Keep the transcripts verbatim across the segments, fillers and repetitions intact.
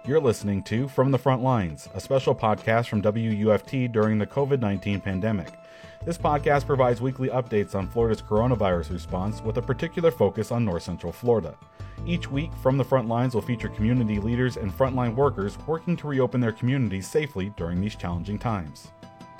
You're listening to From the Front Lines, a special podcast from W U F T during the covid nineteen pandemic. This podcast provides weekly updates on Florida's coronavirus response with a particular focus on North Central Florida. Each week, From the Front Lines will feature community leaders and frontline workers working to reopen their communities safely during these challenging times.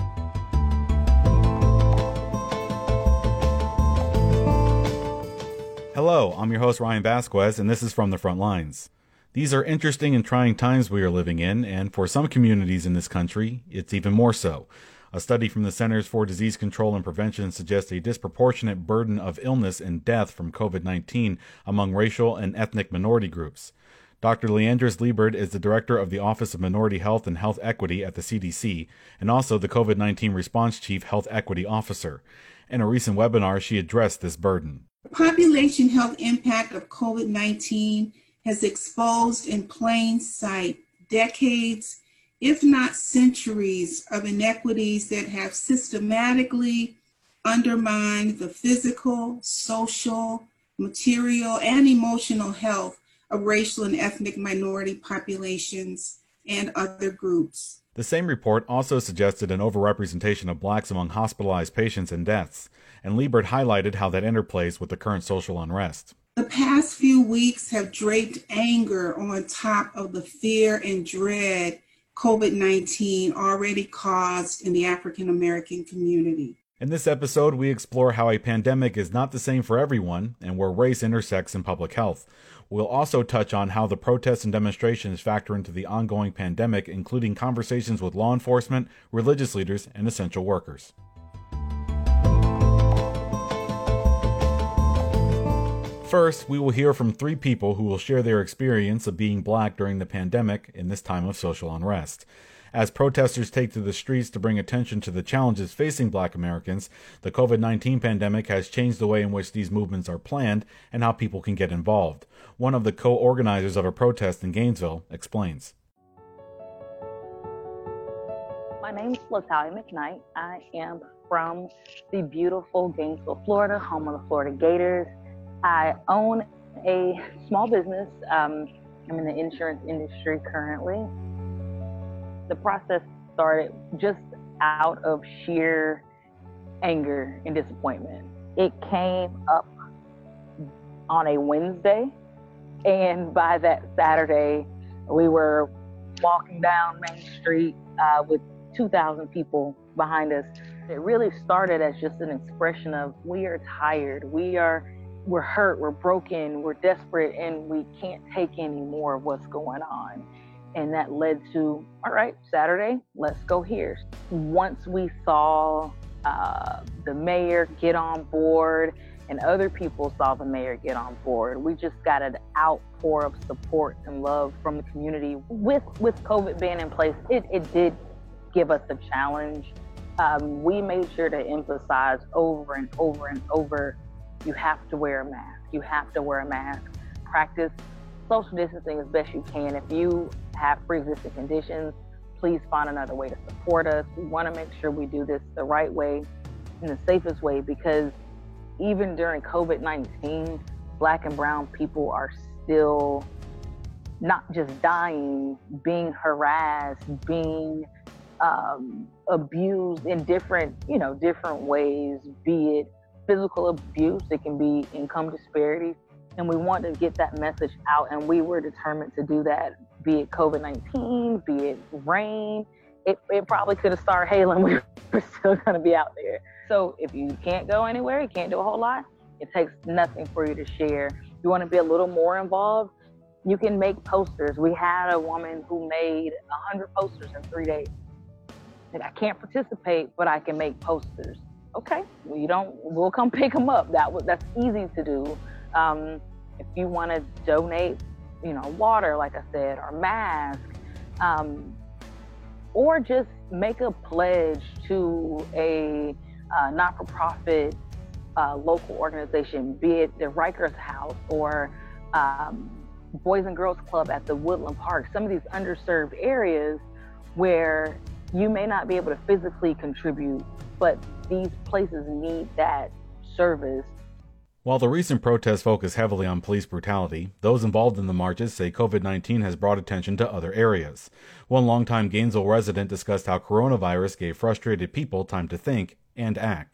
Hello, I'm your host Ryan Vasquez, and this is From the Front Lines. These are interesting and trying times we are living in, and for some communities in this country, it's even more so. A study from the Centers for Disease Control and Prevention suggests a disproportionate burden of illness and death from covid nineteen among racial and ethnic minority groups. Doctor Leandris Liebert is the director of the Office of Minority Health and Health Equity at the C D C, and also the covid nineteen Response Chief Health Equity Officer. In a recent webinar, she addressed this burden. The population health impact of covid nineteen has exposed in plain sight decades, if not centuries, of inequities that have systematically undermined the physical, social, material, and emotional health of racial and ethnic minority populations and other groups. The same report also suggested an overrepresentation of blacks among hospitalized patients and deaths, and Liebert highlighted how that interplays with the current social unrest. The past few weeks have draped anger on top of the fear and dread covid nineteen already caused in the African American community. In this episode, we explore how a pandemic is not the same for everyone and where race intersects in public health. We'll also touch on how the protests and demonstrations factor into the ongoing pandemic, including conversations with law enforcement, religious leaders, and essential workers. First, we will hear from three people who will share their experience of being black during the pandemic in this time of social unrest. As protesters take to the streets to bring attention to the challenges facing black Americans, the covid nineteen pandemic has changed the way in which these movements are planned and how people can get involved. One of the co-organizers of a protest in Gainesville explains. My name is Latalia McKnight. I am from the beautiful Gainesville, Florida, home of the Florida Gators. I own a small business. Um, I'm in the insurance industry currently. The process started just out of sheer anger and disappointment. It came up on a Wednesday, and by that Saturday, we were walking down Main Street uh, with two thousand people behind us. It really started as just an expression of, we are tired, we are We're hurt, we're broken, we're desperate, and we can't take any more of what's going on. And that led to, all right, Saturday, let's go here. Once we saw uh, the mayor get on board and other people saw the mayor get on board, we just got an outpour of support and love from the community. With with COVID being in place, it, it did give us a challenge. Um, we made sure to emphasize over and over and over, you have to wear a mask. You have to wear a mask. Practice social distancing as best you can. If you have pre-existing conditions, please find another way to support us. We want to make sure we do this the right way and the safest way, because even during covid nineteen, Black and brown people are still not just dying, being harassed, being um, abused in different, you know, different ways, be it physical abuse, it can be income disparity, and we want to get that message out, and we were determined to do that, be it covid nineteen, be it rain. It, it probably could have started hailing, we were still going to be out there. So if you can't go anywhere, you can't do a whole lot, it takes nothing for you to share. If you want to be a little more involved, you can make posters. We had a woman who made one hundred posters in three days. And I can't participate, but I can make posters. Okay, well, you don't, we'll come pick them up. That was, that's easy to do. Um, if you want to donate, you know, water, like I said, or mask, um, or just make a pledge to a uh, not-for-profit uh, local organization, be it the Rikers House or um, Boys and Girls Club at the Woodland Park, some of these underserved areas where you may not be able to physically contribute, but these places need that service. While the recent protests focus heavily on police brutality, those involved in the marches say COVID nineteen has brought attention to other areas. One longtime Gainesville resident discussed how coronavirus gave frustrated people time to think and act.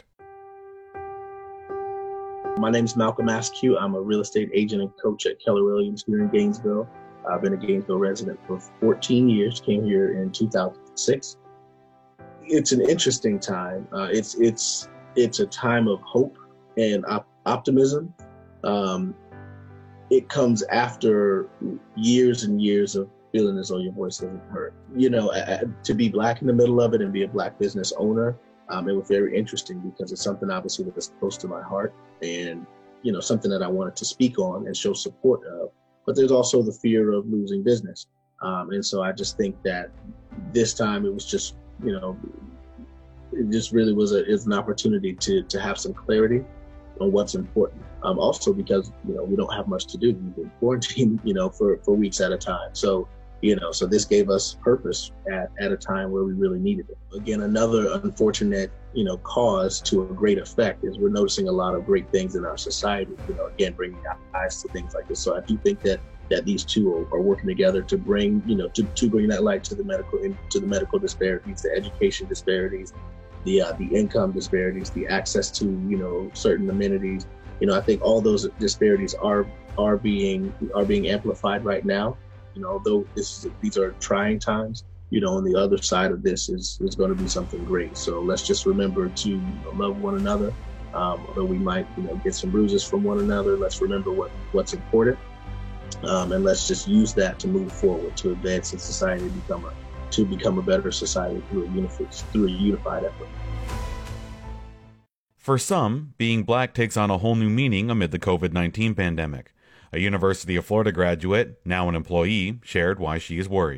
My name is Malcolm Askew. I'm a real estate agent and coach at Keller Williams here in Gainesville. I've been a Gainesville resident for fourteen years, came here in two thousand six. It's an interesting time. Uh, it's it's it's a time of hope and op- optimism. Um, it comes after years and years of feeling as though your voice isn't heard. You know, uh, to be Black in the middle of it and be a Black business owner, um, it was very interesting because it's something obviously that's close to my heart and, you know, something that I wanted to speak on and show support of. But there's also the fear of losing business. Um, and so I just think that this time it was just, you know, it just really was a, is an opportunity to to have some clarity on what's important. Um, also because, you know, we don't have much to do. We've been quarantined, you know, for, for weeks at a time. So, you know, so this gave us purpose at, at a time where we really needed it. Again, another unfortunate, you know, cause to a great effect is we're noticing a lot of great things in our society, you know, again, bringing eyes to things like this. So I do think that that these two are, are working together to bring, you know, to, to bring that light to the medical, to the medical disparities, the education disparities, the uh, the income disparities, the access to, you know, certain amenities. You know, I think all those disparities are are being are being amplified right now. You know, although this is, these are trying times, you know, on the other side of this is is going to be something great. So let's just remember to, you know, love one another. Um, although we might, you know, get some bruises from one another, let's remember what what's important, um, and let's just use that to move forward, to advance in society, become a to become a better society through a unified through a unified effort. For some, being Black takes on a whole new meaning amid the COVID nineteen pandemic. A University of Florida graduate, now an employee, shared why she is worried.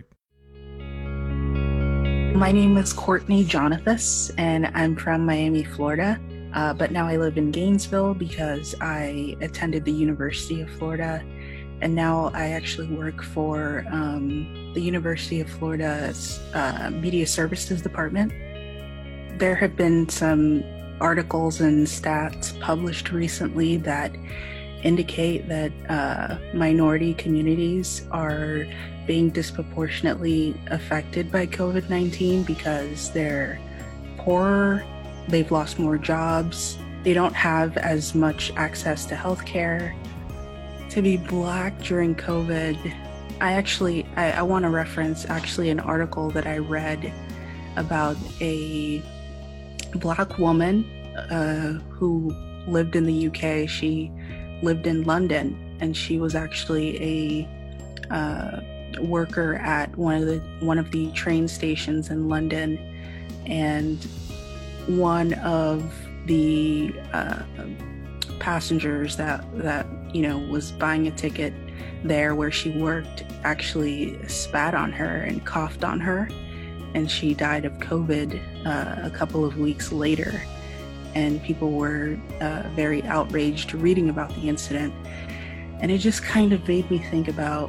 My name is Courtney Jonathas, and I'm from Miami, Florida. Uh, but now I live in Gainesville because I attended the University of Florida, and now I actually work for um, the University of Florida's uh, Media Services Department. There have been some articles and stats published recently that indicate that uh, minority communities are being disproportionately affected by COVID nineteen because they're poorer, they've lost more jobs, they don't have as much access to healthcare. To be Black during COVID, I actually, I, I want to reference actually an article that I read about a Black woman uh, who lived in the U K. She lived in London, and she was actually a uh, worker at one of the one of the train stations in London, and one of the uh, passengers that that you know was buying a ticket there where she worked actually spat on her and coughed on her, and she died of COVID uh, a couple of weeks later. And people were uh, very outraged reading about the incident. And it just kind of made me think about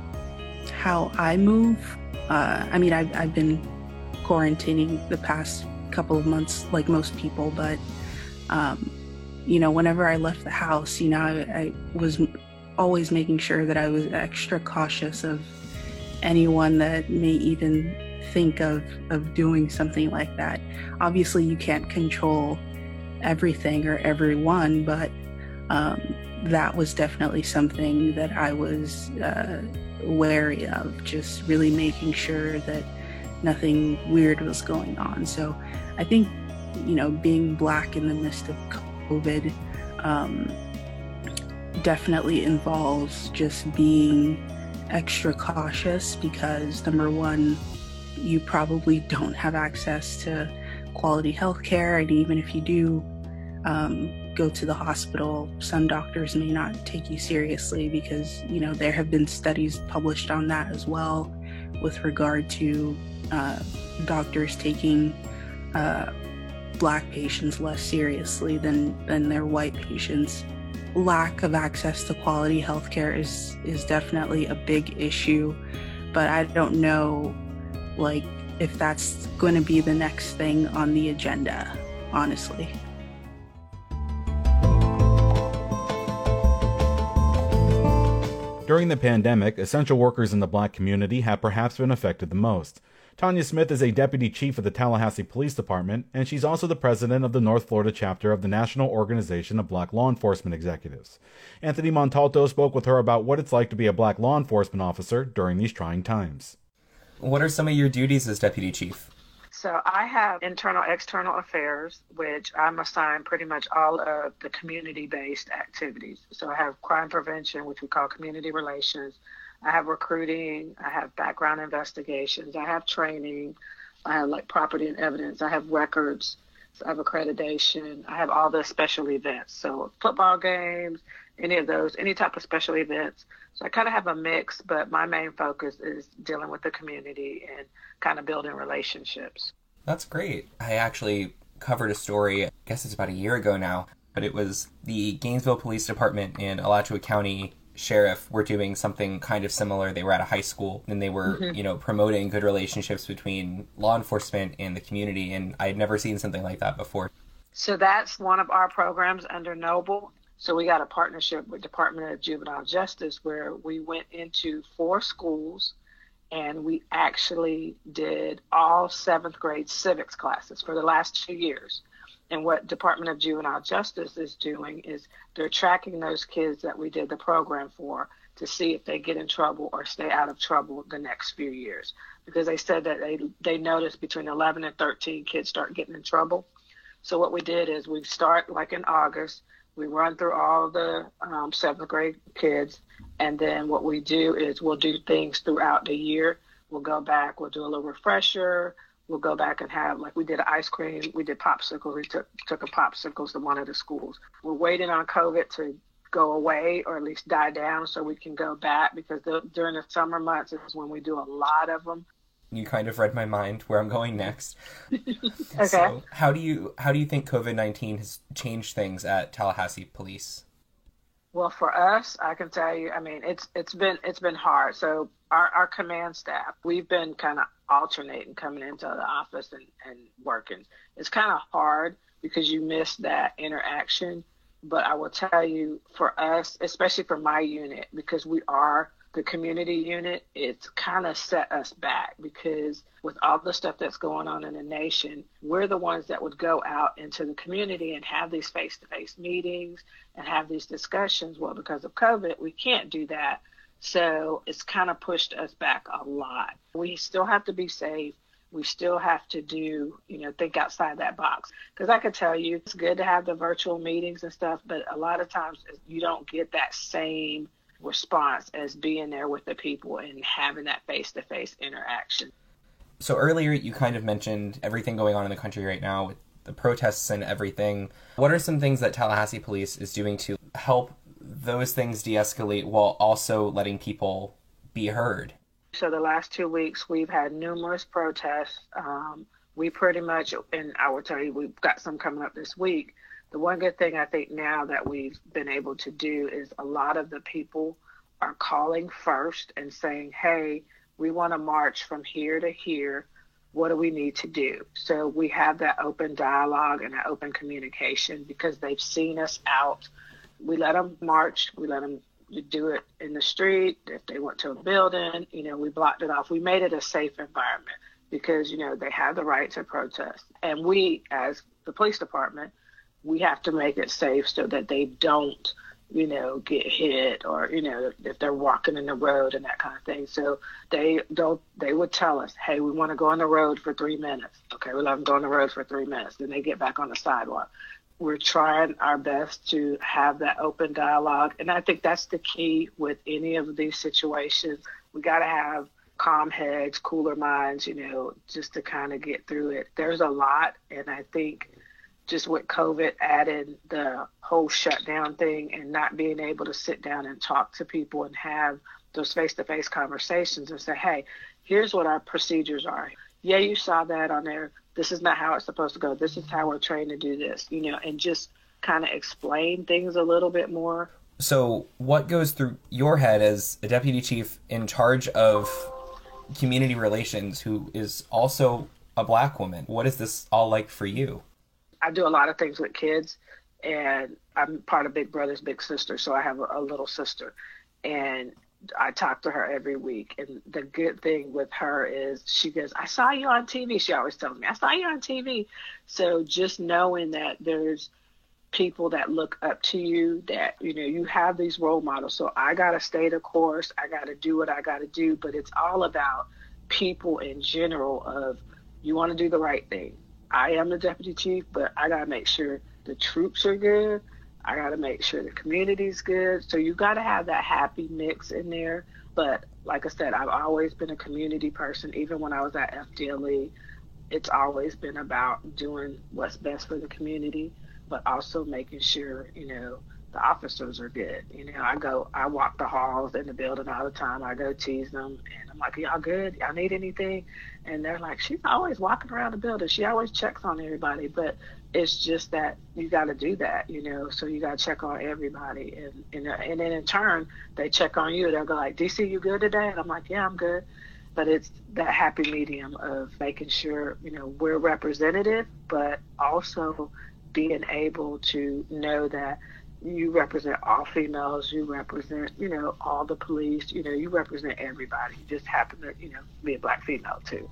how I move. Uh, I mean, I've, I've been quarantining the past couple of months like most people, but, um, you know, whenever I left the house, you know, I, I was always making sure that I was extra cautious of anyone that may even think of, of doing something like that. Obviously, you can't control everything or everyone, but um, that was definitely something that I was uh, wary of, just really making sure that nothing weird was going on. So I think, you know, being Black in the midst of COVID um, definitely involves just being extra cautious because, number one, you probably don't have access to quality health care, and even if you do um, go to the hospital, some doctors may not take you seriously because, you know, there have been studies published on that as well with regard to uh, doctors taking uh, Black patients less seriously than, than their white patients. Lack of access to quality health care is, is definitely a big issue, but I don't know, like, if that's going to be the next thing on the agenda, honestly. During the pandemic, essential workers in the black community have perhaps been affected the most. Tanya Smith is a deputy chief of the Tallahassee Police Department, and she's also the president of the North Florida chapter of the National Organization of Black Law Enforcement Executives. Anthony Montalto spoke with her about what it's like to be a black law enforcement officer during these trying times. What are some of your duties as deputy chief? So I have internal, external affairs, which I'm assigned pretty much all of the community-based activities. So I have crime prevention, which we call community relations. I have recruiting. I have background investigations. I have training. I have like property and evidence. I have records. I have accreditation. I have all the special events. So football games, any of those, any type of special events. So I kind of have a mix, but my main focus is dealing with the community and kind of building relationships. That's great. I actually covered a story, I guess it's about a year ago now, but it was the Gainesville Police Department and Alachua County Sheriff were doing something kind of similar. They were at a high school and they were, mm-hmm. you know, promoting good relationships between law enforcement and the community. And I had never seen something like that before. So that's one of our programs under Noble. So we got a partnership with Department of Juvenile Justice where we went into four schools and we actually did all seventh grade civics classes for the last two years. And what Department of Juvenile Justice is doing is they're tracking those kids that we did the program for to see if they get in trouble or stay out of trouble the next few years. Because they said that they they noticed between eleven and thirteen kids start getting in trouble. So what we did is we start like in August, we run through all the um, seventh grade kids. And then what we do is we'll do things throughout the year. We'll go back, we'll do a little refresher. We'll go back and have, like we did ice cream, we did popsicles, we took took a popsicles to one of the schools. We're waiting on COVID to go away or at least die down so we can go back because the, during the summer months is when we do a lot of them. You kind of read my mind where I'm going next. Okay. So how do you how do you think COVID nineteen has changed things at Tallahassee Police? Well, for us, I can tell you, I mean, it's it's been it's been hard. So our, our command staff, we've been kind of alternating coming into the office and, and working. It's kind of hard because you miss that interaction. But I will tell you, for us, especially for my unit, because we are the community unit, it's kind of set us back because with all the stuff that's going on in the nation, we're the ones that would go out into the community and have these face-to-face meetings and have these discussions. Well, because of COVID, we can't do that. So it's kind of pushed us back a lot. We still have to be safe. We still have to do, you know, think outside that box. Because I can tell you, it's good to have the virtual meetings and stuff, but a lot of times you don't get that same response as being there with the people and having that face-to-face interaction. So earlier you kind of mentioned everything going on in the country right now with the protests and everything. What are some things that Tallahassee Police is doing to help those things de-escalate while also letting people be heard? So the last two weeks we've had numerous protests. Um, we pretty much, and I will tell you, we've got some coming up this week. The one good thing I think now that we've been able to do is a lot of the people are calling first and saying, hey, we want to march from here to here. What do we need to do? So we have that open dialogue and that open communication because they've seen us out. We let them march. We let them do it in the street. If they went to a building, you know, we blocked it off. We made it a safe environment because, you know, they have the right to protest. And we, as the police department, we have to make it safe so that they don't, you know, get hit or, you know, if they're walking in the road and that kind of thing. So they don't, they would tell us, hey, we want to go on the road for three minutes. Okay, we let them go on the road for three minutes. Then they get back on the sidewalk. We're trying our best to have that open dialogue. And I think that's the key with any of these situations. We got to have calm heads, cooler minds, you know, just to kind of get through it. There's a lot. And I think just with COVID added the whole shutdown thing and not being able to sit down and talk to people and have those face-to-face conversations and say, hey, here's what our procedures are. Yeah, you saw that on there. This is not how it's supposed to go. This is how we're trained to do this, you know, and just kind of explain things a little bit more. So what goes through your head as a deputy chief in charge of community relations who is also a Black woman? What is this all like for you? I do a lot of things with kids, and I'm part of Big Brothers Big Sisters, so I have a, a little sister. And I talk to her every week, and the good thing with her is she goes, I saw you on T V. She always tells me, I saw you on T V. So just knowing that there's people that look up to you, that, you know, you have these role models. So I got to stay the course. I got to do what I got to do. But it's all about people in general of, you want to do the right thing. I am the deputy chief, but I got to make sure the troops are good. I got to make sure the community's good. So you got to have that happy mix in there. But like I said, I've always been a community person. Even when I was at F D L E, it's always been about doing what's best for the community, but also making sure, you know, the officers are good. You know, I go, I walk the halls in the building all the time. I go tease them, and I'm like, y'all good? Y'all need anything? And they're like, she's always walking around the building. She always checks on everybody. But it's just that you got to do that, you know, so you got to check on everybody. And, and, and then in turn, they check on you. They'll go like, D C, you good today? And I'm like, yeah, I'm good. But it's that happy medium of making sure, you know, we're representative, but also being able to know that you represent all females, you represent, you know, all the police, you know, you represent everybody. You just happen to, you know, be a Black female too.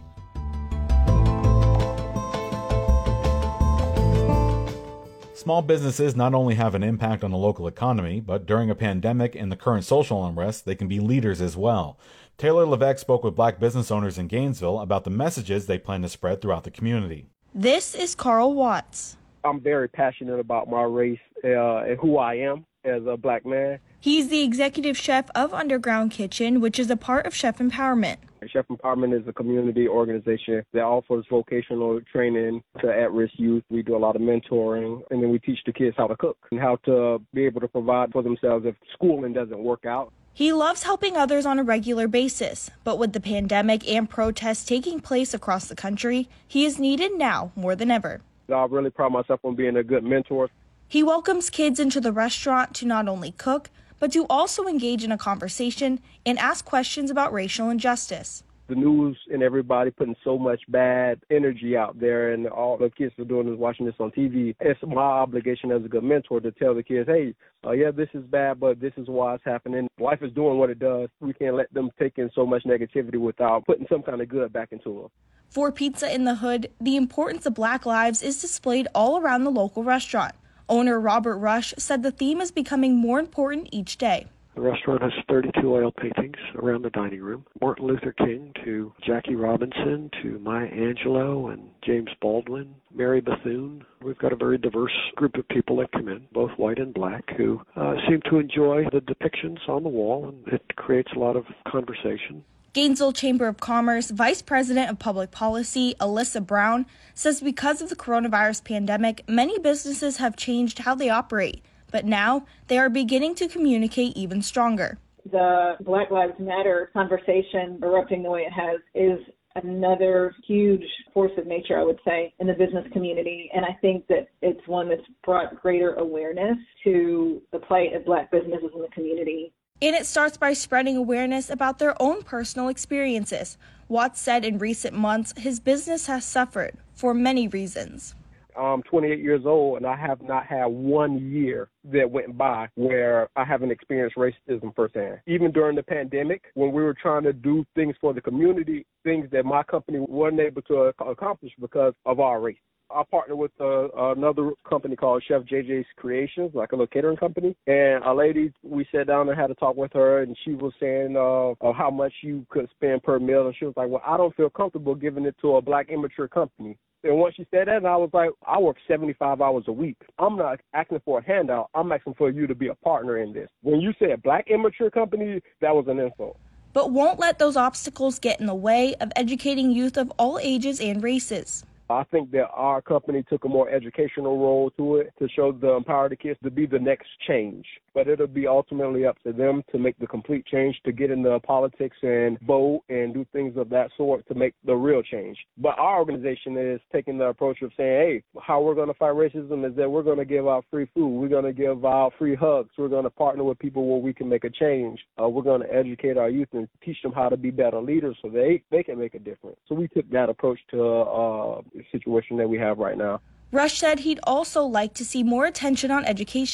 Small businesses not only have an impact on the local economy, but during a pandemic and the current social unrest, they can be leaders as well. Taylor Levesque spoke with Black business owners in Gainesville about the messages they plan to spread throughout the community. This is Carl Watts. I'm very passionate about my race uh, and who I am as a Black man. He's the executive chef of Underground Kitchen, which is a part of Chef Empowerment. Chef Empowerment is a community organization that offers vocational training to at-risk youth. We do a lot of mentoring, and then we teach the kids how to cook and how to be able to provide for themselves if schooling doesn't work out. He loves helping others on a regular basis, but with the pandemic and protests taking place across the country, he is needed now more than ever. I really pride myself on being a good mentor. He welcomes kids into the restaurant to not only cook, but to also engage in a conversation and ask questions about racial injustice. The news and everybody putting so much bad energy out there, and all the kids are doing is watching this on T V. It's my obligation as a good mentor to tell the kids, hey, uh, yeah, this is bad, but this is why it's happening. Life is doing what it does. We can't let them take in so much negativity without putting some kind of good back into them. For Pizza in the Hood, the importance of Black lives is displayed all around the local restaurant. Owner Robert Rush said the theme is becoming more important each day. The restaurant has thirty-two oil paintings around the dining room. Martin Luther King to Jackie Robinson to Maya Angelou and James Baldwin, Mary Bethune. We've got a very diverse group of people that come in, both white and Black, who uh, seem to enjoy the depictions on the wall, and it creates a lot of conversation. Gainesville Chamber of Commerce Vice President of Public Policy, Alyssa Brown, says because of the coronavirus pandemic, many businesses have changed how they operate, but now they are beginning to communicate even stronger. The Black Lives Matter conversation erupting the way it has is another huge force of nature, I would say, in the business community. And I think that it's one that's brought greater awareness to the plight of Black businesses in the community. And it starts by spreading awareness about their own personal experiences. Watts said in recent months his business has suffered for many reasons. I'm twenty-eight years old, and I have not had one year that went by where I haven't experienced racism firsthand. Even during the pandemic, when we were trying to do things for the community, things that my company wasn't able to accomplish because of our race. I partnered with uh, another company called Chef J J's Creations, like a little catering company. And a lady, we sat down and had a talk with her, and she was saying uh, of how much you could spend per meal. And she was like, well, I don't feel comfortable giving it to a Black immature company. And once she said that, and I was like, I work seventy-five hours a week. I'm not asking for a handout. I'm asking for you to be a partner in this. When you said Black immature company, that was an insult. But won't let those obstacles get in the way of educating youth of all ages and races. I think that our company took a more educational role to it to show the empower the kids to be the next change. But it'll be ultimately up to them to make the complete change, to get into politics and vote and do things of that sort to make the real change. But our organization is taking the approach of saying, hey, how we're going to fight racism is that we're going to give out free food. We're going to give out free hugs. We're going to partner with people where we can make a change. Uh, we're going to educate our youth and teach them how to be better leaders so they, they can make a difference. So we took that approach to uh, the situation that we have right now. Rush said he'd also like to see more attention on education.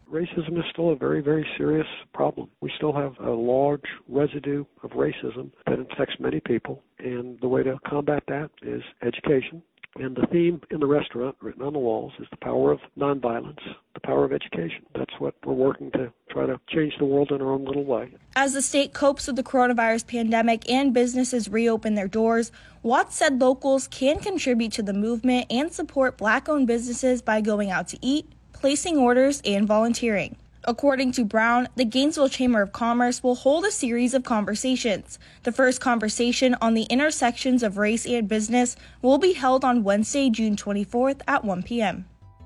Racism is still a very, very serious problem. We still have a large residue of racism that infects many people, and the way to combat that is education. And the theme in the restaurant, written on the walls, is the power of nonviolence, the power of education. That's what we're working to try to change the world in our own little way. As the state copes with the coronavirus pandemic and businesses reopen their doors, Watts said locals can contribute to the movement and support Black-owned businesses by going out to eat, placing orders, and volunteering. According to Brown, the Gainesville Chamber of Commerce will hold a series of conversations. The first conversation on the intersections of race and business will be held on Wednesday, June twenty-fourth at one p.m.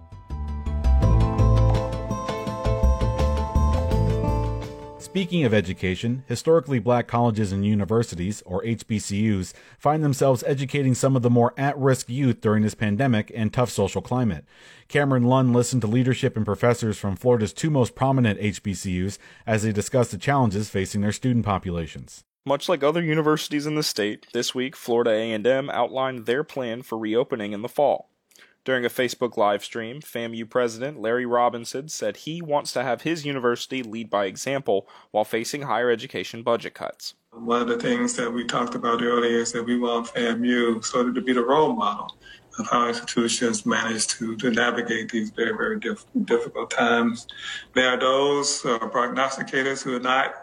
Speaking of education, historically black colleges and universities, or H B C Us, find themselves educating some of the more at-risk youth during this pandemic and tough social climate. Cameron Lunn listened to leadership and professors from Florida's two most prominent H B C Us as they discussed the challenges facing their student populations. Much like other universities in the state, this week Florida A and M outlined their plan for reopening in the fall. During a Facebook live stream, FAMU President Larry Robinson said he wants to have his university lead by example while facing higher education budget cuts. One of the things that we talked about earlier is that we want FAMU sort of to be the role model of how institutions manage to, to navigate these very, very diff- difficult times. There are those uh, prognosticators who are not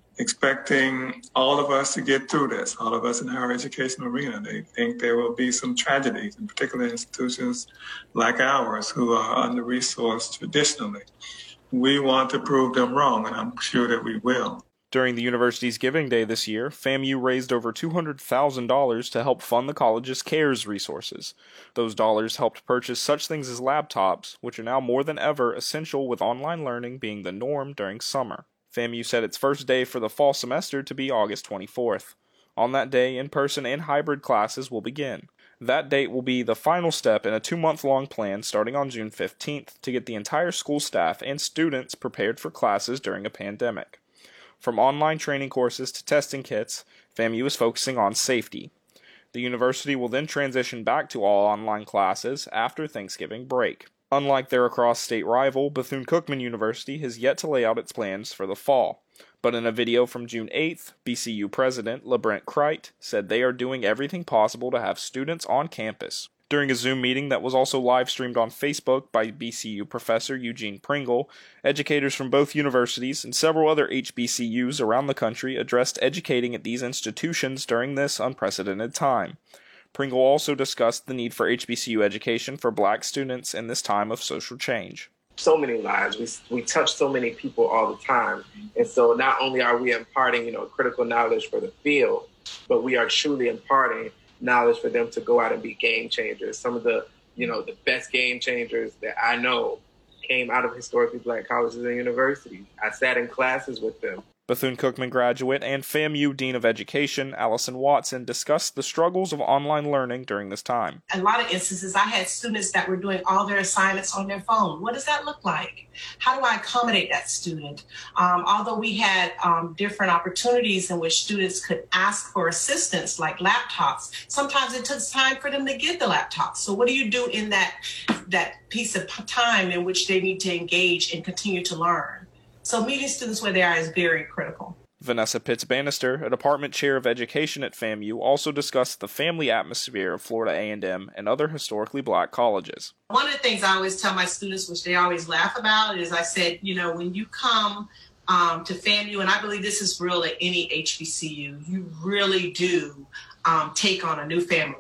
expecting all of us to get through this, all of us in the higher education arena. They think there will be some tragedies, in particular institutions like ours who are under-resourced traditionally. We want to prove them wrong, and I'm sure that we will. During the university's Giving Day this year, FAMU raised over two hundred thousand dollars to help fund the college's CARES resources. Those dollars helped purchase such things as laptops, which are now more than ever essential with online learning being the norm during summer. FAMU set its first day for the fall semester to be August twenty-fourth. On that day, in-person and hybrid classes will begin. That date will be the final step in a two-month-long plan starting on June fifteenth to get the entire school staff and students prepared for classes during a pandemic. From online training courses to testing kits, FAMU is focusing on safety. The university will then transition back to all online classes after Thanksgiving break. Unlike their across-state rival, Bethune-Cookman University has yet to lay out its plans for the fall. But in a video from June eighth, B C U President LeBrent Crite said they are doing everything possible to have students on campus. During a Zoom meeting that was also live-streamed on Facebook by B C U Professor Eugene Pringle, educators from both universities and several other H B C Us around the country addressed educating at these institutions during this unprecedented time. Pringle also discussed the need for H B C U education for black students in this time of social change. So many lives, we, we touch so many people all the time. And so not only are we imparting, you know, critical knowledge for the field, but we are truly imparting knowledge for them to go out and be game changers. Some of the, you know, the best game changers that I know came out of historically black colleges and universities. I sat in classes with them. Bethune-Cookman graduate and FAMU Dean of Education, Allison Watson, discussed the struggles of online learning during this time. A lot of instances, I had students that were doing all their assignments on their phone. What does that look like? How do I accommodate that student? Um, although we had um, different opportunities in which students could ask for assistance, like laptops, sometimes it took time for them to get the laptops. So what do you do in that, that piece of time in which they need to engage and continue to learn? So meeting students where they are is very critical. Vanessa Pitts-Bannister, a department chair of education at FAMU, also discussed the family atmosphere of Florida A and M and other historically black colleges. One of the things I always tell my students, which they always laugh about, is I said, you know, when you come um, to FAMU, and I believe this is real at any H B C U, you really do um, take on a new family.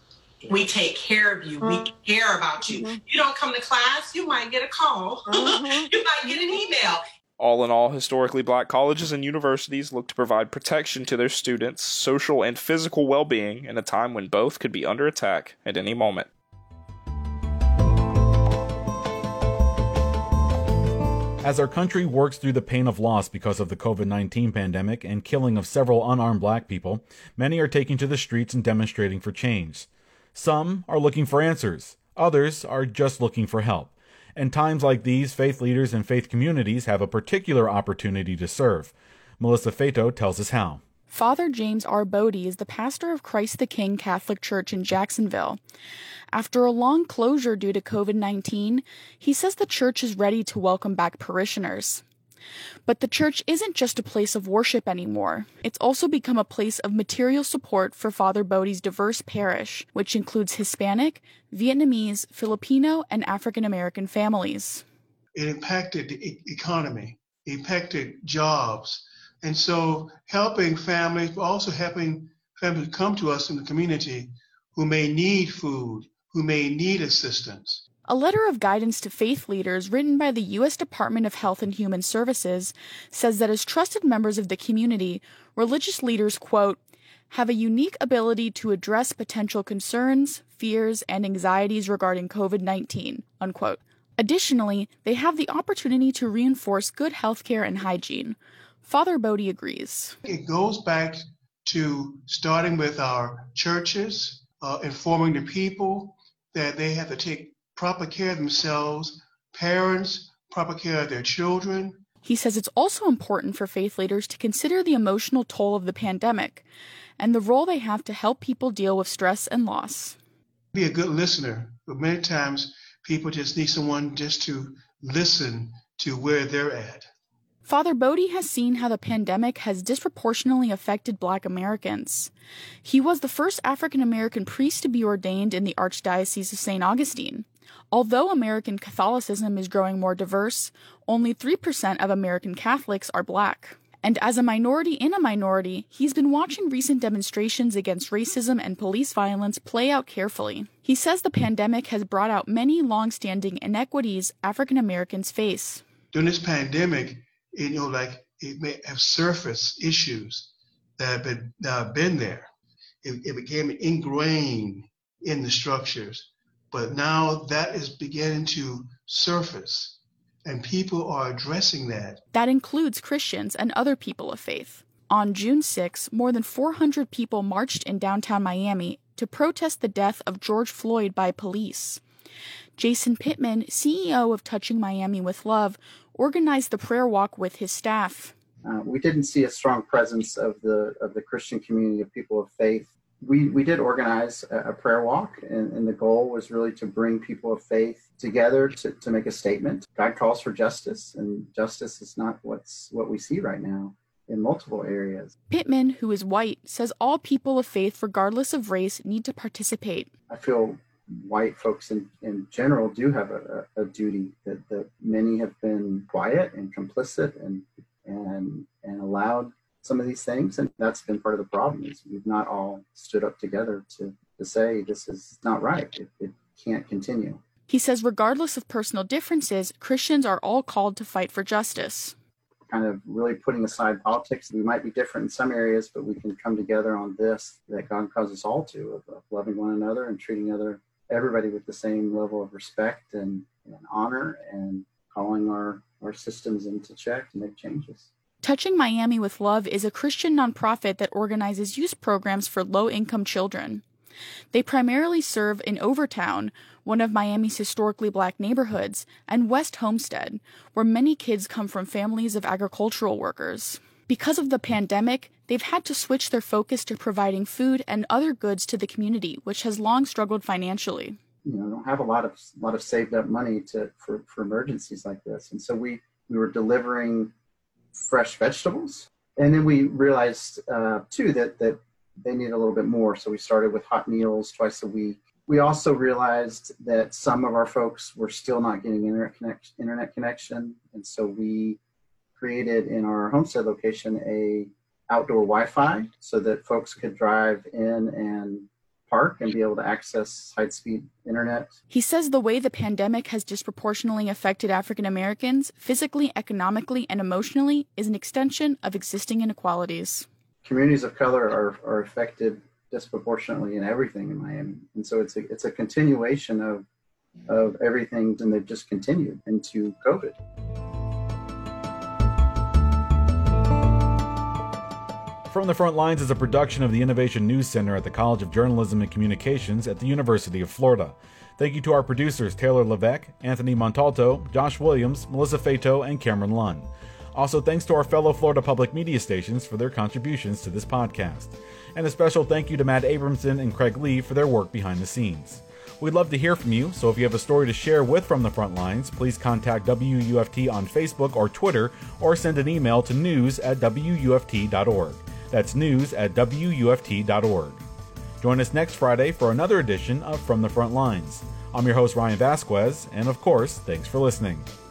We take care of you. Mm-hmm. We care about you. Mm-hmm. You don't come to class, you might get a call. Mm-hmm. You might get an email. All in all, historically black colleges and universities look to provide protection to their students' social and physical well-being in a time when both could be under attack at any moment. As our country works through the pain of loss because of the covid nineteen pandemic and killing of several unarmed black people, many are taking to the streets and demonstrating for change. Some are looking for answers. Others are just looking for help. In times like these, faith leaders and faith communities have a particular opportunity to serve. Melissa Fato tells us how. Father James R. Bodie is the pastor of Christ the King Catholic Church in Jacksonville. After a long closure due to covid nineteen, he says the church is ready to welcome back parishioners. But the church isn't just a place of worship anymore. It's also become a place of material support for Father Bodie's diverse parish, which includes Hispanic, Vietnamese, Filipino, and African American families. It impacted the e- economy, it impacted jobs. And so helping families, but also helping families come to us in the community who may need food, who may need assistance. A letter of guidance to faith leaders written by the U S Department of Health and Human Services says that as trusted members of the community, religious leaders, quote, have a unique ability to address potential concerns, fears, and anxieties regarding covid nineteen, unquote. Additionally, they have the opportunity to reinforce good healthcare and hygiene. Father Bodie agrees. It goes back to starting with our churches, uh, informing the people that they have to take proper care of themselves, parents, proper care of their children. He says it's also important for faith leaders to consider the emotional toll of the pandemic and the role they have to help people deal with stress and loss. Be a good listener, but many times people just need someone just to listen to where they're at. Father Bodie has seen how the pandemic has disproportionately affected Black Americans. He was the first African American priest to be ordained in the Archdiocese of Saint Augustine. Although American Catholicism is growing more diverse, only three percent of American Catholics are Black. And as a minority in a minority, he's been watching recent demonstrations against racism and police violence play out carefully. He says the pandemic has brought out many long-standing inequities African Americans face. During this pandemic, you know, like it may have surfaced issues that have been, that have been there. It, it became ingrained in the structures, but now that is beginning to surface, and people are addressing that. That includes Christians and other people of faith. On June sixth, more than four hundred people marched in downtown Miami to protest the death of George Floyd by police. Jason Pittman, C E O of Touching Miami with Love, organized the prayer walk with his staff. Uh, we didn't see a strong presence of the of the Christian community of people of faith. We we did organize a, a prayer walk, and, and the goal was really to bring people of faith together to, to make a statement. God calls for justice, and justice is not what's what we see right now in multiple areas. Pittman, who is white, says all people of faith, regardless of race, need to participate. I feel white folks in, in general do have a, a, a duty that, that many have been quiet and complicit and and and allowed some of these things, and that's been part of the problem is we've not all stood up together to, to say this is not right. It, it can't continue. He says regardless of personal differences, Christians are all called to fight for justice. Kind of really putting aside politics. We might be different in some areas, but we can come together on this that God calls us all to, of, of loving one another and treating other everybody with the same level of respect and, and honor, and calling our, our systems into check to make changes. Touching Miami with Love is a Christian nonprofit that organizes youth programs for low-income children. They primarily serve in Overtown, one of Miami's historically Black neighborhoods, and West Homestead, where many kids come from families of agricultural workers. Because of the pandemic, they've had to switch their focus to providing food and other goods to the community, which has long struggled financially. You know, don't have a lot of lot of saved up money to for, for emergencies like this, and so we we were delivering fresh vegetables, and then we realized uh, too that that they need a little bit more. So we started with hot meals twice a week. We also realized that some of our folks were still not getting internet connect, internet connection, and so we created in our Homestead location a outdoor Wi-Fi so that folks could drive in and park and be able to access high-speed internet. He says the way the pandemic has disproportionately affected African Americans, physically, economically, and emotionally, is an extension of existing inequalities. Communities of color are, are affected disproportionately in everything in Miami. And so it's a, it's a continuation of, of everything, and they've just continued into COVID. From the Front Lines is a production of the Innovation News Center at the College of Journalism and Communications at the University of Florida. Thank you to our producers Taylor Levesque, Anthony Montalto, Josh Williams, Melissa Fato, and Cameron Lunn. Also, thanks to our fellow Florida public media stations for their contributions to this podcast. And a special thank you to Matt Abramson and Craig Lee for their work behind the scenes. We'd love to hear from you, so if you have a story to share with From the Front Lines, please contact W U F T on Facebook or Twitter, or send an email to news at W U F T dot org. That's news at W U F T dot org. Join us next Friday for another edition of From the Front Lines. I'm your host, Ryan Vasquez, and of course, thanks for listening.